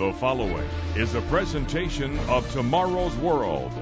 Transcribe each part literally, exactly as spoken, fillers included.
The following is a presentation of Tomorrow's World.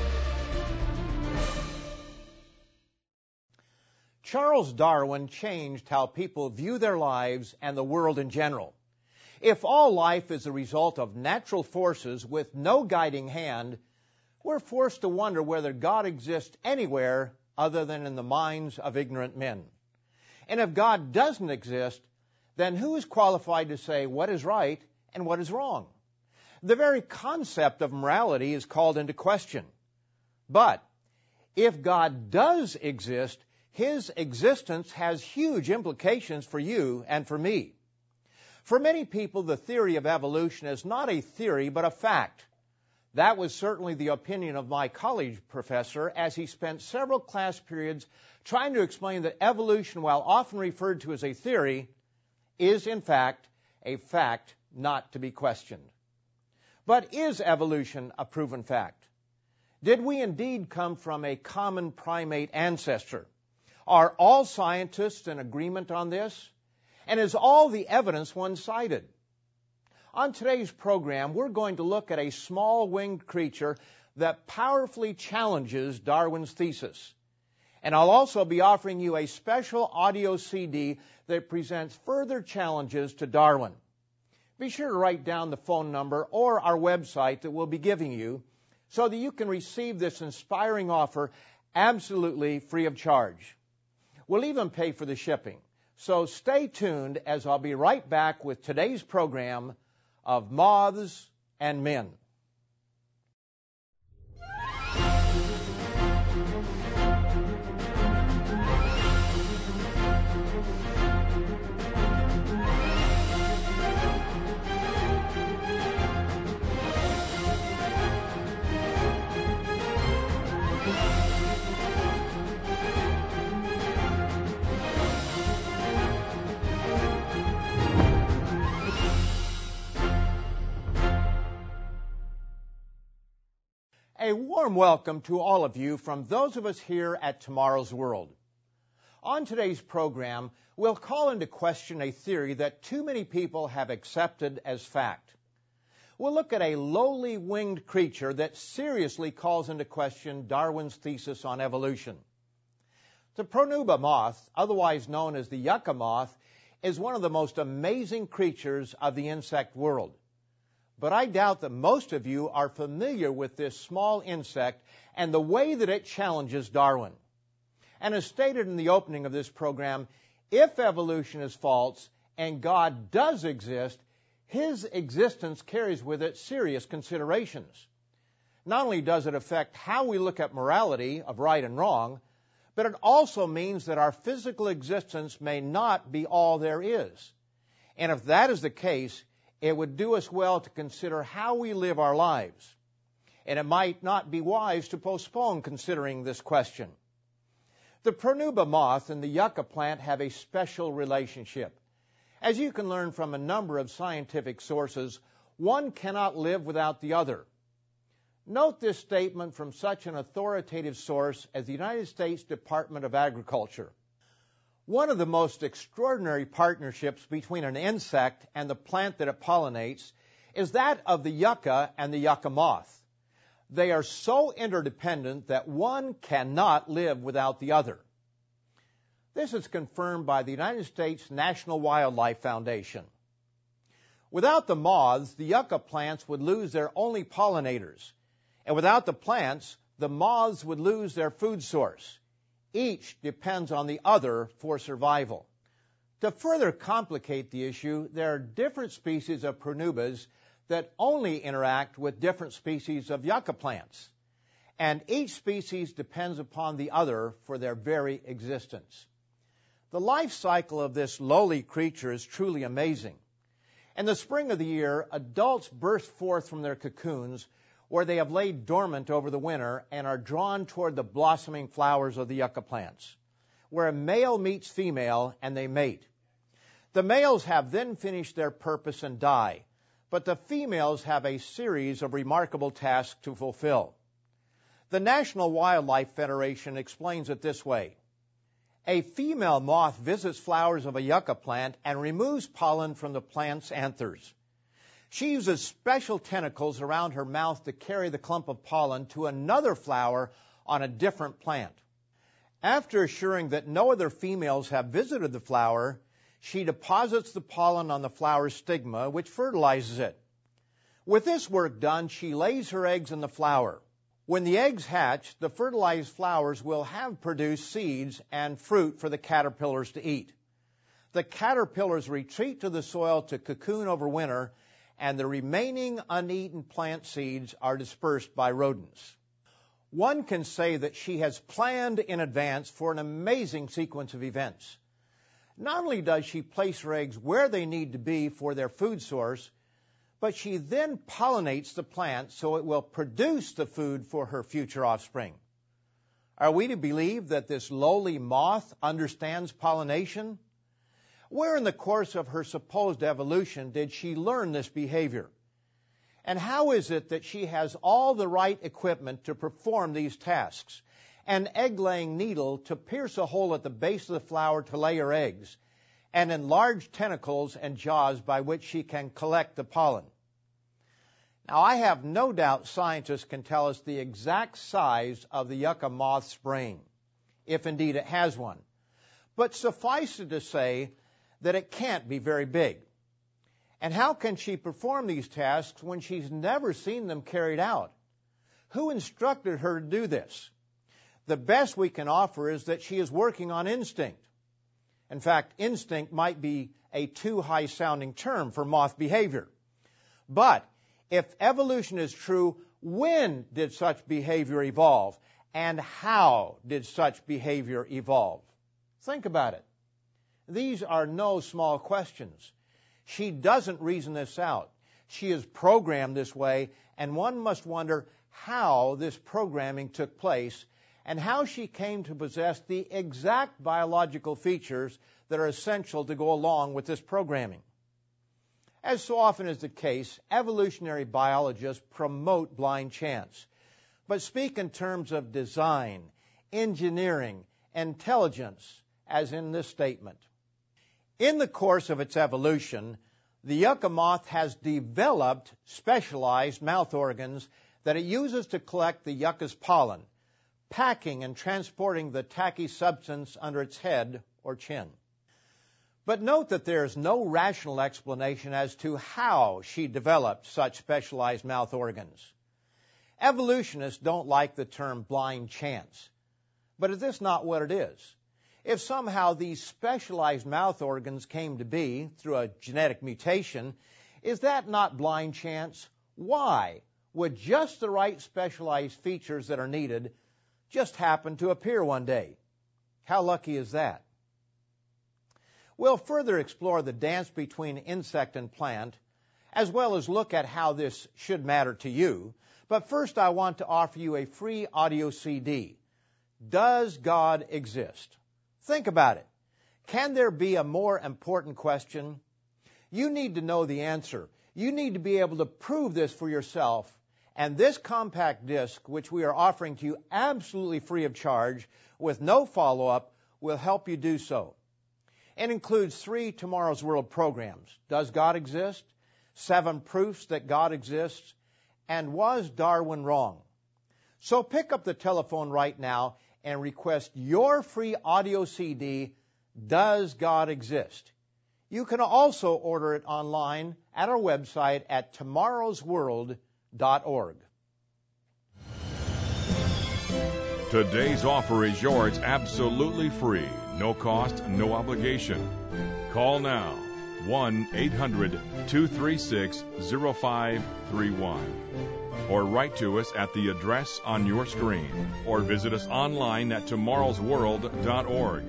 Charles Darwin changed how people view their lives and the world in general. If all life is a result of natural forces with no guiding hand, we're forced to wonder whether God exists anywhere other than in the minds of ignorant men. And if God doesn't exist, then who is qualified to say what is right and what is wrong? The very concept of morality is called into question. But if God does exist, His existence has huge implications for you and for me. For many people, the theory of evolution is not a theory but a fact. That was certainly the opinion of my college professor as he spent several class periods trying to explain that evolution, while often referred to as a theory, is in fact a fact not to be questioned. But is evolution a proven fact? Did we indeed come from a common primate ancestor? Are all scientists in agreement on this? And is all the evidence one-sided? On today's program, we're going to look at a small winged creature that powerfully challenges Darwin's thesis. And I'll also be offering you a special audio C D that presents further challenges to Darwin. Be sure to write down the phone number or our website that we'll be giving you so that you can receive this inspiring offer absolutely free of charge. We'll even pay for the shipping. So stay tuned as I'll be right back with today's program of Moths and Men. A warm welcome to all of you from those of us here at Tomorrow's World. On today's program, we'll call into question a theory that too many people have accepted as fact. We'll look at a lowly winged creature that seriously calls into question Darwin's thesis on evolution. The Pronuba moth, otherwise known as the yucca moth, is one of the most amazing creatures of the insect world. But I doubt that most of you are familiar with this small insect and the way that it challenges Darwin. And as stated in the opening of this program, if evolution is false and God does exist, His existence carries with it serious considerations. Not only does it affect how we look at morality of right and wrong, but it also means that our physical existence may not be all there is. And if that is the case, it would do us well to consider how we live our lives. And it might not be wise to postpone considering this question. The Pronuba moth and the yucca plant have a special relationship. As you can learn from a number of scientific sources, one cannot live without the other. Note this statement from such an authoritative source as the United States Department of Agriculture. One of the most extraordinary partnerships between an insect and the plant that it pollinates is that of the yucca and the yucca moth. They are so interdependent that one cannot live without the other. This is confirmed by the United States National Wildlife Foundation. Without the moths, the yucca plants would lose their only pollinators. And without the plants, the moths would lose their food source. Each depends on the other for survival. To further complicate the issue, there are different species of Pronubas that only interact with different species of yucca plants. And each species depends upon the other for their very existence. The life cycle of this lowly creature is truly amazing. In the spring of the year, adults burst forth from their cocoons where they have laid dormant over the winter and are drawn toward the blossoming flowers of the yucca plants, where a male meets female and they mate. The males have then finished their purpose and die, but the females have a series of remarkable tasks to fulfill. The National Wildlife Federation explains it this way. A female moth visits flowers of a yucca plant and removes pollen from the plant's anthers. She uses special tentacles around her mouth to carry the clump of pollen to another flower on a different plant. After assuring that no other females have visited the flower, she deposits the pollen on the flower's stigma, which fertilizes it. With this work done, she lays her eggs in the flower. When the eggs hatch, the fertilized flowers will have produced seeds and fruit for the caterpillars to eat. The caterpillars retreat to the soil to cocoon over winter, and the remaining uneaten plant seeds are dispersed by rodents. One can say that she has planned in advance for an amazing sequence of events. Not only does she place her eggs where they need to be for their food source, but she then pollinates the plant so it will produce the food for her future offspring. Are we to believe that this lowly moth understands pollination? Where in the course of her supposed evolution did she learn this behavior? And how is it that she has all the right equipment to perform these tasks? An egg-laying needle to pierce a hole at the base of the flower to lay her eggs, and enlarged tentacles and jaws by which she can collect the pollen. Now, I have no doubt scientists can tell us the exact size of the yucca moth's brain, if indeed it has one. But suffice it to say that it can't be very big. And how can she perform these tasks when she's never seen them carried out? Who instructed her to do this? The best we can offer is that she is working on instinct. In fact, instinct might be a too high-sounding term for moth behavior. But if evolution is true, when did such behavior evolve? And how did such behavior evolve? Think about it. These are no small questions. She doesn't reason this out. She is programmed this way, and one must wonder how this programming took place and how she came to possess the exact biological features that are essential to go along with this programming. As so often is the case, evolutionary biologists promote blind chance, but speak in terms of design, engineering, intelligence, as in this statement. In the course of its evolution, the yucca moth has developed specialized mouth organs that it uses to collect the yucca's pollen, packing and transporting the tacky substance under its head or chin. But note that there is no rational explanation as to how she developed such specialized mouth organs. Evolutionists don't like the term blind chance, but is this not what it is? If somehow these specialized mouth organs came to be through a genetic mutation, is that not blind chance? Why would just the right specialized features that are needed just happen to appear one day? How lucky is that? We'll further explore the dance between insect and plant, as well as look at how this should matter to you. But first, I want to offer you a free audio C D. Does God exist? Think about it. Can there be a more important question? You need to know the answer. You need to be able to prove this for yourself. And this compact disc, which we are offering to you absolutely free of charge, with no follow-up, will help you do so. It includes three Tomorrow's World programs. Does God exist? Seven proofs that God exists. And was Darwin wrong? So pick up the telephone right now and request your free audio C D, Does God Exist? You can also order it online at our website at tomorrows world dot org. Today's offer is yours absolutely free. No cost, no obligation. Call now, one eight hundred two three six zero five three one. Or write to us at the address on your screen, or visit us online at tomorrows world dot org.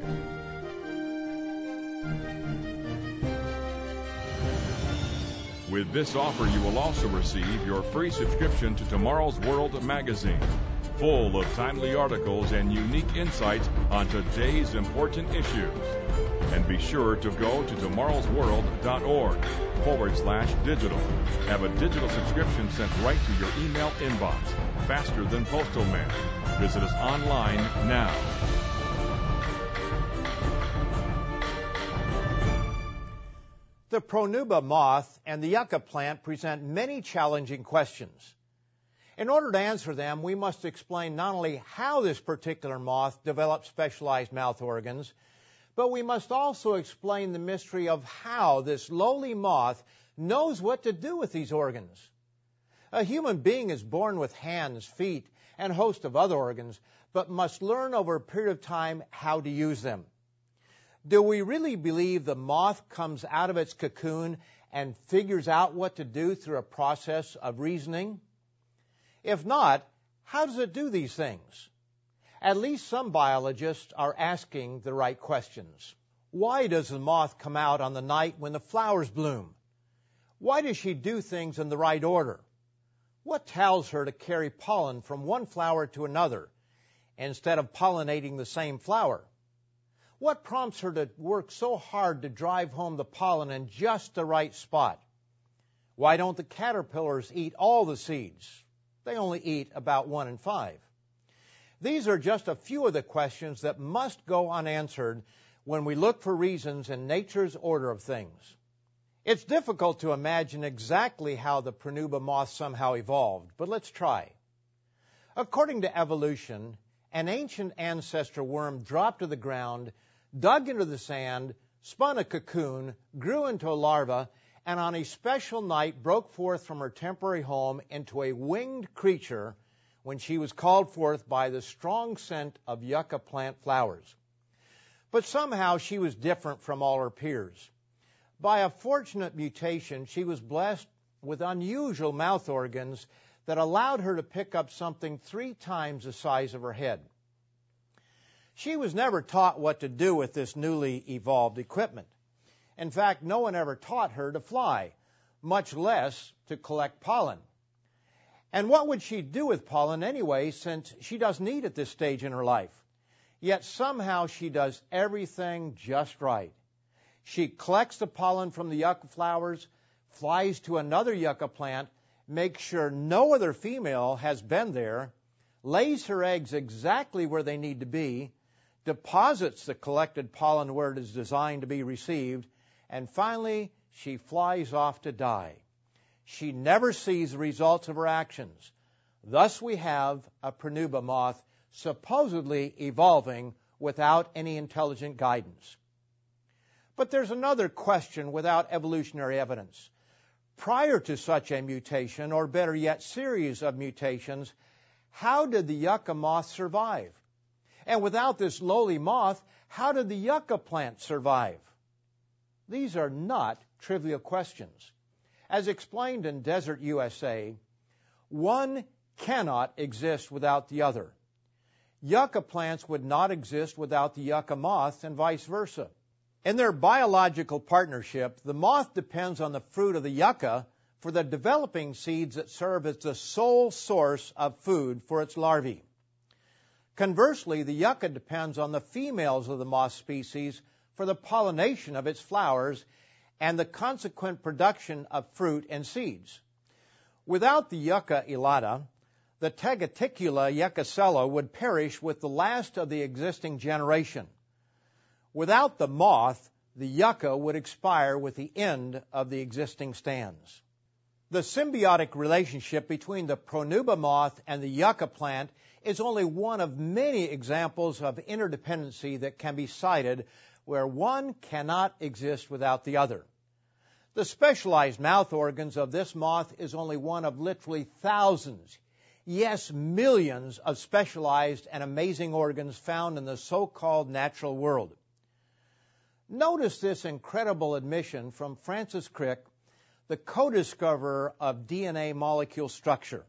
With this offer, you will also receive your free subscription to Tomorrow's World magazine, full of timely articles and unique insights on today's important issues. And be sure to go to tomorrows world dot org forward slash digital. Have a digital subscription sent right to your email inbox, faster than postal mail. Visit us online now. The Pronuba moth and the yucca plant present many challenging questions. In order to answer them, we must explain not only how this particular moth develops specialized mouth organs, but we must also explain the mystery of how this lowly moth knows what to do with these organs. A human being is born with hands, feet, and a host of other organs, but must learn over a period of time how to use them. Do we really believe the moth comes out of its cocoon and figures out what to do through a process of reasoning? If not, how does it do these things? At least some biologists are asking the right questions. Why does the moth come out on the night when the flowers bloom? Why does she do things in the right order? What tells her to carry pollen from one flower to another instead of pollinating the same flower? What prompts her to work so hard to drive home the pollen in just the right spot? Why don't the caterpillars eat all the seeds? They only eat about one in five. These are just a few of the questions that must go unanswered when we look for reasons in nature's order of things. It's difficult to imagine exactly how the Pronuba moth somehow evolved, but let's try. According to evolution, an ancient ancestor worm dropped to the ground, dug into the sand, spun a cocoon, grew into a larva, and on a special night broke forth from her temporary home into a winged creature when she was called forth by the strong scent of yucca plant flowers. But somehow she was different from all her peers. By a fortunate mutation, she was blessed with unusual mouth organs that allowed her to pick up something three times the size of her head. She was never taught what to do with this newly evolved equipment. In fact, no one ever taught her to fly, much less to collect pollen. And what would she do with pollen anyway, since she doesn't eat at this stage in her life? Yet somehow she does everything just right. She collects the pollen from the yucca flowers, flies to another yucca plant, makes sure no other female has been there, lays her eggs exactly where they need to be, deposits the collected pollen where it is designed to be received, and finally she flies off to die. She never sees the results of her actions. Thus we have a Pronuba moth supposedly evolving without any intelligent guidance. But there's another question without evolutionary evidence. Prior to such a mutation, or better yet, series of mutations, how did the yucca moth survive? And without this lowly moth, how did the yucca plant survive? These are not trivial questions. As explained in Desert U S A, one cannot exist without the other. Yucca plants would not exist without the yucca moth, and vice versa. In their biological partnership, the moth depends on the fruit of the yucca for the developing seeds that serve as the sole source of food for its larvae. Conversely, the yucca depends on the females of the moth species for the pollination of its flowers and the consequent production of fruit and seeds. Without the Yucca elata, the Tegaticula yuccacella would perish with the last of the existing generation. Without the moth, the yucca would expire with the end of the existing stands. The symbiotic relationship between the Pronuba moth and the yucca plant is only one of many examples of interdependency that can be cited where one cannot exist without the other. The specialized mouth organs of this moth is only one of literally thousands, yes, millions of specialized and amazing organs found in the so-called natural world. Notice this incredible admission from Francis Crick, the co-discoverer of D N A molecule structure.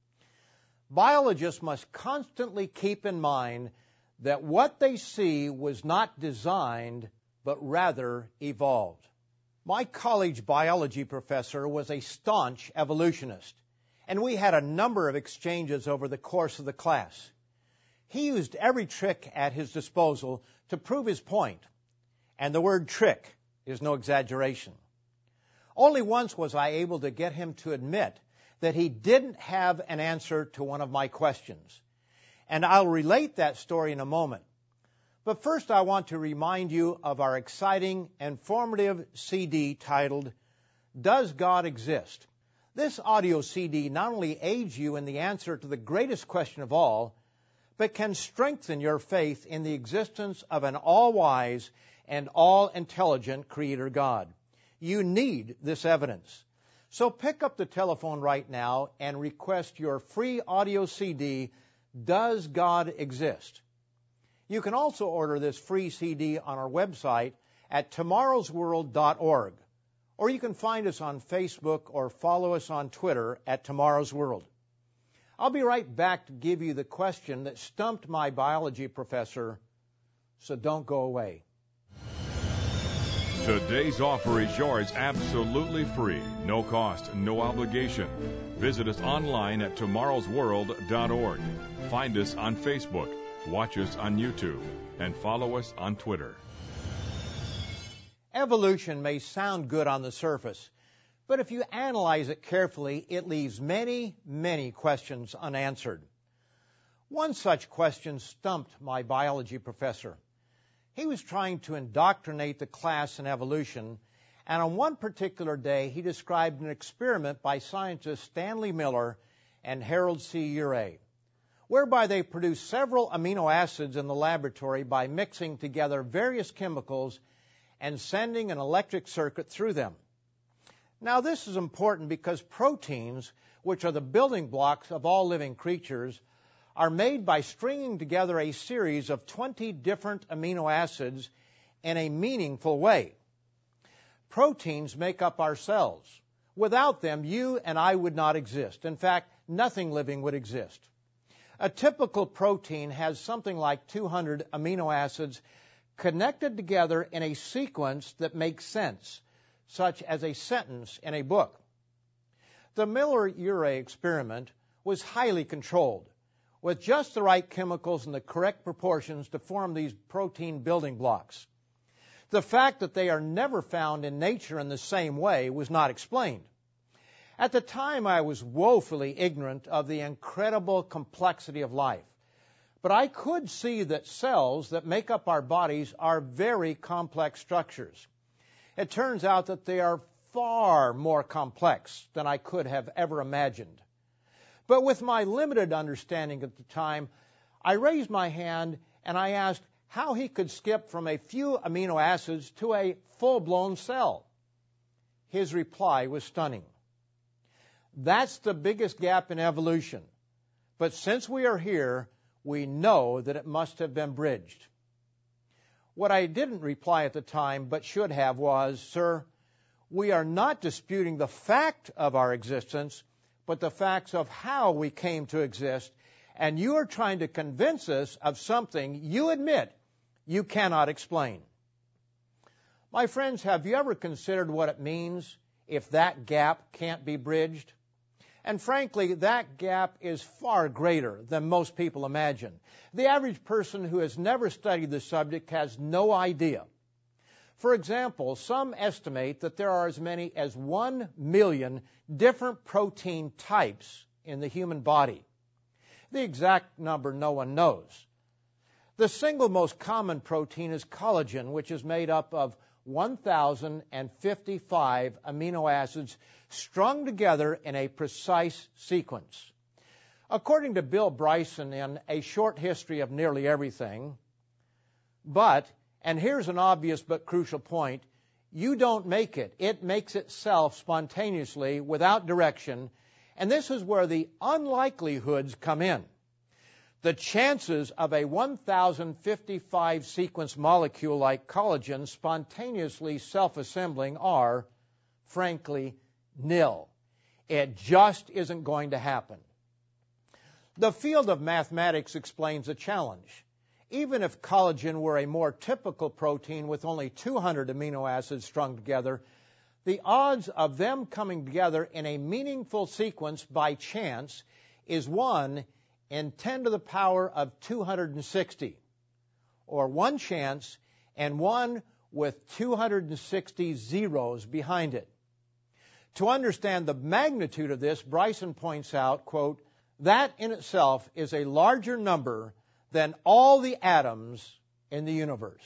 Biologists must constantly keep in mind that what they see was not designed, but rather evolved. My college biology professor was a staunch evolutionist, and we had a number of exchanges over the course of the class. He used every trick at his disposal to prove his point, and the word trick is no exaggeration. Only once was I able to get him to admit that he didn't have an answer to one of my questions, and I'll relate that story in a moment. But first I want to remind you of our exciting and formative C D titled, Does God Exist? This audio C D not only aids you in the answer to the greatest question of all, but can strengthen your faith in the existence of an all-wise and all-intelligent Creator God. You need this evidence. So pick up the telephone right now and request your free audio C D, Does God Exist? You can also order this free C D on our website at tomorrows world dot org, or you can find us on Facebook or follow us on Twitter at Tomorrow's World. I'll be right back to give you the question that stumped my biology professor, so don't go away. Today's offer is yours absolutely free, no cost, no obligation. Visit us online at tomorrows world dot org. Find us on Facebook, watch us on YouTube, and follow us on Twitter. Evolution may sound good on the surface, but if you analyze it carefully, it leaves many, many questions unanswered. One such question stumped my biology professor. He was trying to indoctrinate the class in evolution, and on one particular day he described an experiment by scientists Stanley Miller and Harold C. Urey, whereby they produced several amino acids in the laboratory by mixing together various chemicals and sending an electric circuit through them. Now this is important because proteins, which are the building blocks of all living creatures, are made by stringing together a series of twenty different amino acids in a meaningful way. Proteins make up our cells. Without them, you and I would not exist. In fact, nothing living would exist. A typical protein has something like two hundred amino acids connected together in a sequence that makes sense, such as a sentence in a book. The Miller-Urey experiment was highly controlled, with just the right chemicals in the correct proportions to form these protein building blocks. The fact that they are never found in nature in the same way was not explained. At the time, I was woefully ignorant of the incredible complexity of life, but I could see that cells that make up our bodies are very complex structures. It turns out that they are far more complex than I could have ever imagined. But with my limited understanding at the time, I raised my hand and I asked how he could skip from a few amino acids to a full-blown cell. His reply was stunning. That's the biggest gap in evolution. But since we are here, we know that it must have been bridged. What I didn't reply at the time, but should have, was, Sir, we are not disputing the fact of our existence, but the facts of how we came to exist, and you are trying to convince us of something you admit you cannot explain. My friends, have you ever considered what it means if that gap can't be bridged? And frankly, that gap is far greater than most people imagine. The average person who has never studied the subject has no idea. For example, some estimate that there are as many as one million different protein types in the human body. The exact number no one knows. The single most common protein is collagen, which is made up of one thousand fifty-five amino acids strung together in a precise sequence. According to Bill Bryson in A Short History of Nearly Everything, but, and here's an obvious but crucial point, you don't make it. It makes itself spontaneously without direction, and this is where the unlikelihoods come in. The chances of a one thousand fifty-five sequence molecule like collagen spontaneously self-assembling are, frankly, nil. It just isn't going to happen. The field of mathematics explains the challenge. Even if collagen were a more typical protein with only two hundred amino acids strung together, the odds of them coming together in a meaningful sequence by chance is one in ten to the power of two hundred sixty, or one chance and one with two hundred sixty zeros behind it. To understand the magnitude of this, Bryson points out, quote, that in itself is a larger number than all the atoms in the universe.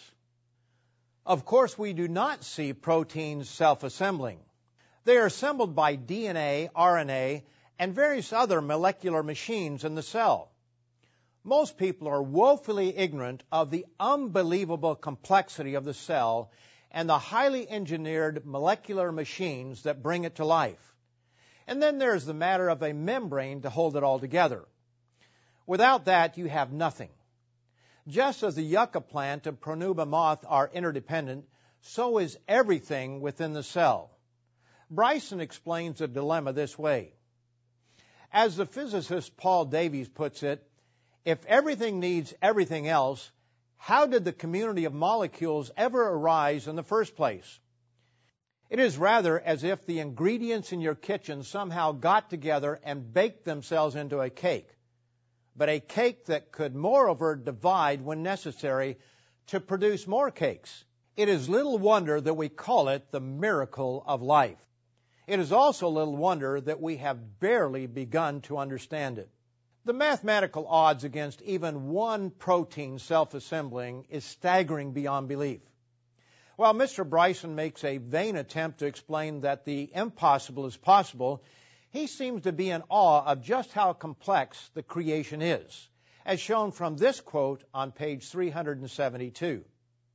Of course, we do not see proteins self-assembling. They are assembled by D N A, R N A, and various other molecular machines in the cell. Most people are woefully ignorant of the unbelievable complexity of the cell and the highly engineered molecular machines that bring it to life. And then there's the matter of a membrane to hold it all together. Without that, you have nothing. Just as the yucca plant and Pronuba moth are interdependent, so is everything within the cell. Bryson explains the dilemma this way. As the physicist Paul Davies puts it, if everything needs everything else, how did the community of molecules ever arise in the first place? It is rather as if the ingredients in your kitchen somehow got together and baked themselves into a cake, but a cake that could moreover divide when necessary to produce more cakes. It is little wonder that we call it the miracle of life. It is also little wonder that we have barely begun to understand it. The mathematical odds against even one protein self-assembling is staggering beyond belief. While Mister Bryson makes a vain attempt to explain that the impossible is possible, he seems to be in awe of just how complex the creation is, as shown from this quote on page three hundred seventy-two.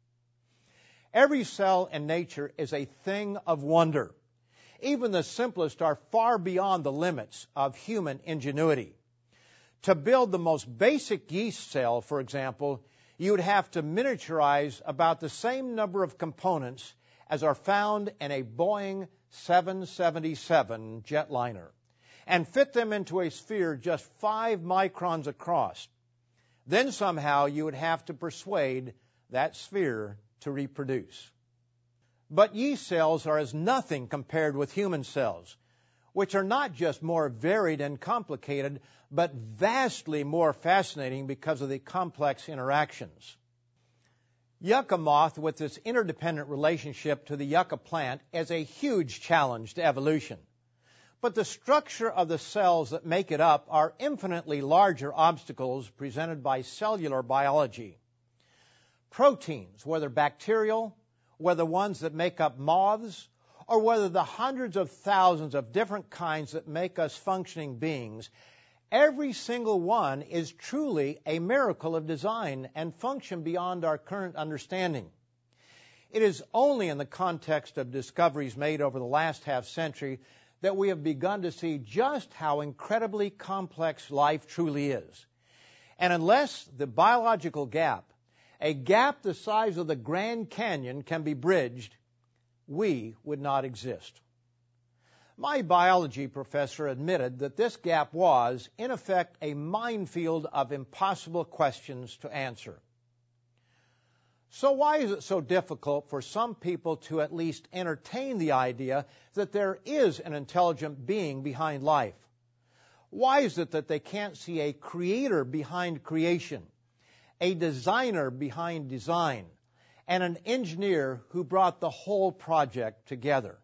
Every cell in nature is a thing of wonder. Even the simplest are far beyond the limits of human ingenuity. To build the most basic yeast cell, for example, you would have to miniaturize about the same number of components as are found in a Boeing seven seventy-seven jetliner, and fit them into a sphere just five microns across. Then somehow you would have to persuade that sphere to reproduce. But yeast cells are as nothing compared with human cells, which are not just more varied and complicated, but vastly more fascinating because of the complex interactions. Yucca moth, with its interdependent relationship to the yucca plant, is a huge challenge to evolution. But the structure of the cells that make it up are infinitely larger obstacles presented by cellular biology. Proteins, whether bacterial, whether ones that make up moths, or whether the hundreds of thousands of different kinds that make us functioning beings, every single one is truly a miracle of design and function beyond our current understanding. It is only in the context of discoveries made over the last half century that we have begun to see just how incredibly complex life truly is. And unless the biological gap, a gap the size of the Grand Canyon, can be bridged, we would not exist. My biology professor admitted that this gap was, in effect, a minefield of impossible questions to answer. So why is it so difficult for some people to at least entertain the idea that there is an intelligent being behind life? Why is it that they can't see a creator behind creation, a designer behind design, and an engineer who brought the whole project together?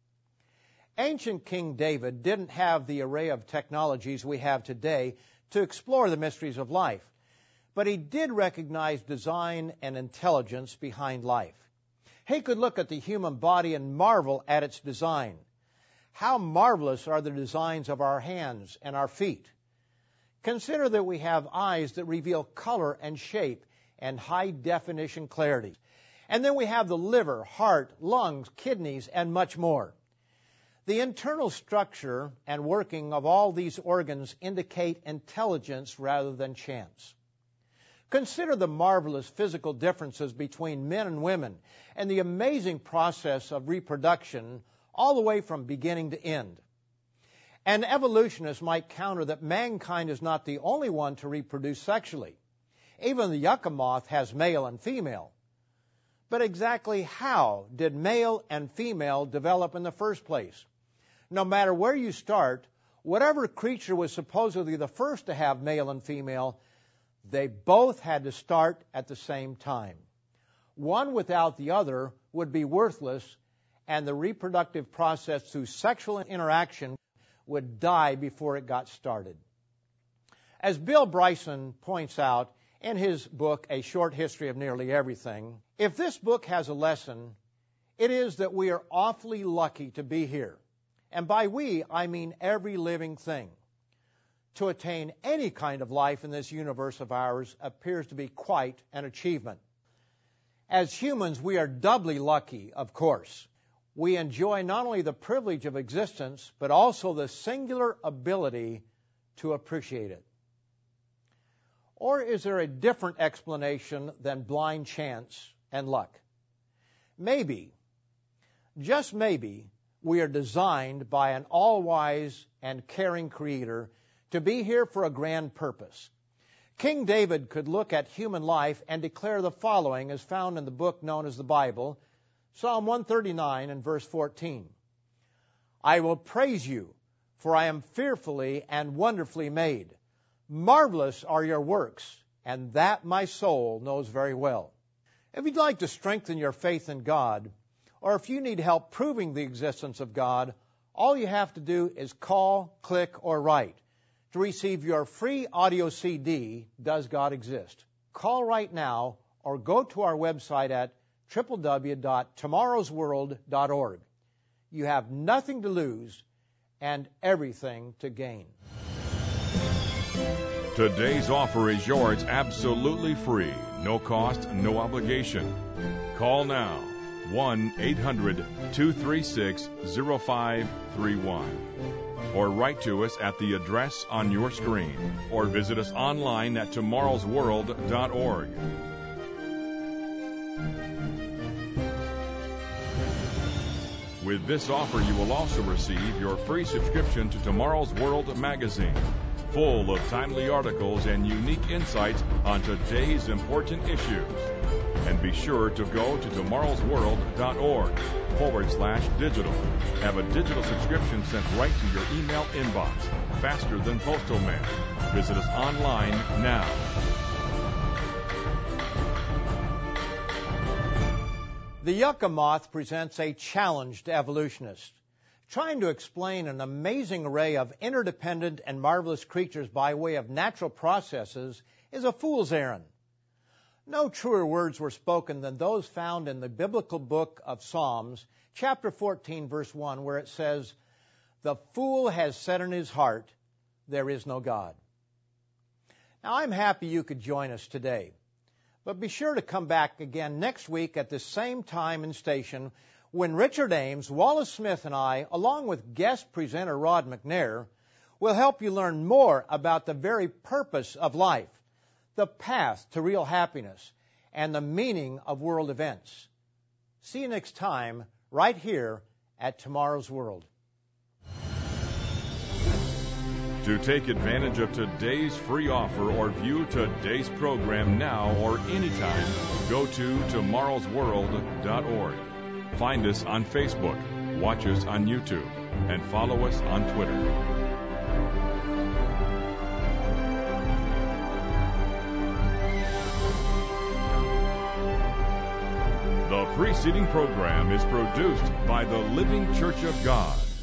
Ancient King David didn't have the array of technologies we have today to explore the mysteries of life, but he did recognize design and intelligence behind life. He could look at the human body and marvel at its design. How marvelous are the designs of our hands and our feet. Consider that we have eyes that reveal color and shape and high-definition clarity. And then we have the liver, heart, lungs, kidneys, and much more. The internal structure and working of all these organs indicate intelligence rather than chance. Consider the marvelous physical differences between men and women and the amazing process of reproduction all the way from beginning to end. An evolutionist might counter that mankind is not the only one to reproduce sexually. Even the yucca moth has male and female. But exactly how did male and female develop in the first place? No matter where you start, whatever creature was supposedly the first to have male and female, they both had to start at the same time. One without the other would be worthless, and the reproductive process through sexual interaction would die before it got started. As Bill Bryson points out, in his book, A Short History of Nearly Everything, if this book has a lesson, it is that we are awfully lucky to be here. And by we, I mean every living thing. To attain any kind of life in this universe of ours appears to be quite an achievement. As humans, we are doubly lucky, of course. We enjoy not only the privilege of existence, but also the singular ability to appreciate it. Or is there a different explanation than blind chance and luck? Maybe, just maybe, we are designed by an all-wise and caring Creator to be here for a grand purpose. King David could look at human life and declare the following as found in the book known as the Bible, Psalm one thirty-nine and verse fourteen. I will praise you, for I am fearfully and wonderfully made. Marvelous are your works, and that my soul knows very well. If you'd like to strengthen your faith in God, or if you need help proving the existence of God, all you have to do is call, click, or write to receive your free audio C D, Does God Exist? Call right now or go to our website at w w w dot tomorrows world dot org. You have nothing to lose and everything to gain. Today's offer is yours absolutely free, no cost, no obligation. Call now, one eight hundred two three six zero five three one. Or write to us at the address on your screen, or visit us online at tomorrows world dot org. With this offer, you will also receive your free subscription to Tomorrow's World magazine, full of timely articles and unique insights on today's important issues. And be sure to go to tomorrows world dot org forward slash digital. Have a digital subscription sent right to your email inbox, faster than postal mail. Visit us online now. The yucca moth presents a challenge to evolutionists. Trying to explain an amazing array of interdependent and marvelous creatures by way of natural processes is a fool's errand. No truer words were spoken than those found in the biblical book of Psalms, chapter fourteen, verse one, where it says, "The fool has said in his heart, there is no God." Now, I'm happy you could join us today, but be sure to come back again next week at the same time and station when Richard Ames, Wallace Smith, and I, along with guest presenter Rod McNair, will help you learn more about the very purpose of life, the path to real happiness, and the meaning of world events. See you next time, right here at Tomorrow's World. To take advantage of today's free offer or view today's program now or anytime, go to tomorrows world dot org. Find us on Facebook, watch us on YouTube, and follow us on Twitter. The preceding program is produced by the Living Church of God.